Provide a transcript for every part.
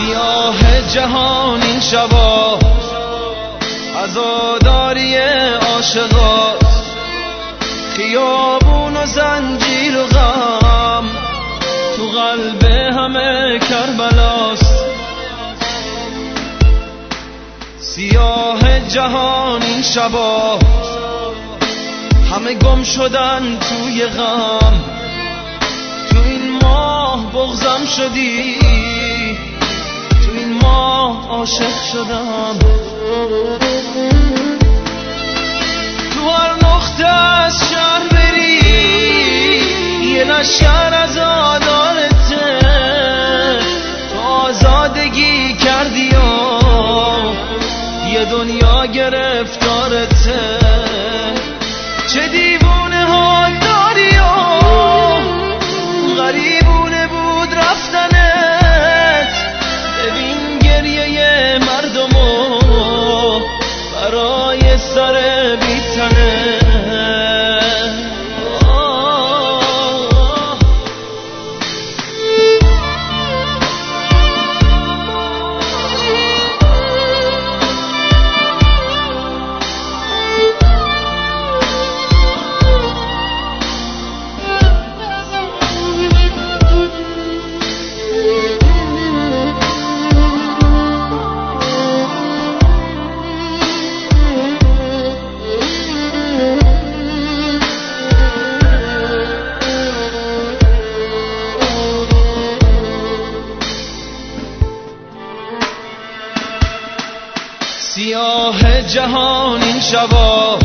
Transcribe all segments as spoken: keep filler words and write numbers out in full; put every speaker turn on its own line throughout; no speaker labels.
سیاه جهان این شبا عزاداری عاشقاست، خیابون و زنجیر و غم تو قلب همه کربلاست. سیاه جهان این شبا همه گم شدن توی غم، تو این ماه بغضم شدی، تو این ماه عاشق شدم. تو هر نقطه از شهر بری یه لشکر از آدالته، تو آزادگی کردی و یه دنیا گرفتارته. چه دیوونه ها داری و غریبونه بود رفتنت، ببین گریه مردمو برای سر بیتنه. سیاه جهان این شبا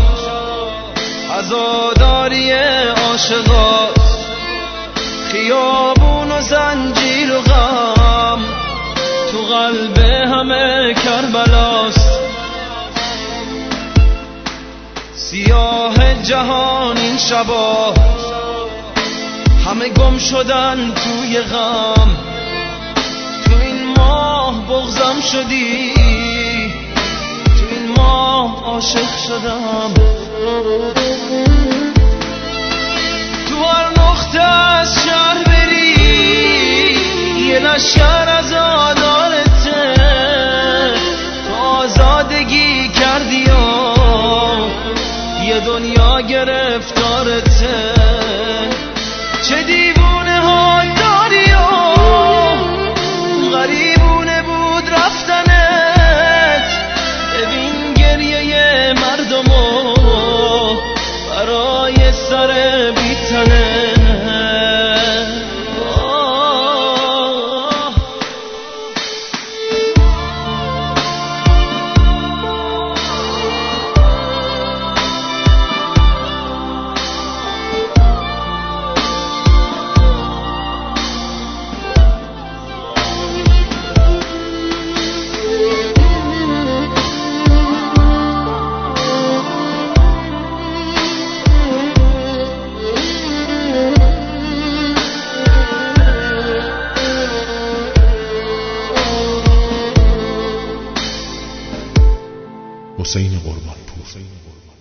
عزاداری عاشقاست، خیابون و زنجیر و غم تو قلب همه کربلاست. سیاه جهان این شبا همه گم شدن توی غم، تو این ماه بغضم شدی، عاشق شدم. تو هر نقطه از شهر بری یه لشکر از آدالته، تو آزادگی کردی و یه دنیا گرفتارته. چه دیوونه ها داری و غریبونه بود رفتنت، ببین گریه مردمو برای سر بیتنه.
حسین قربانپور.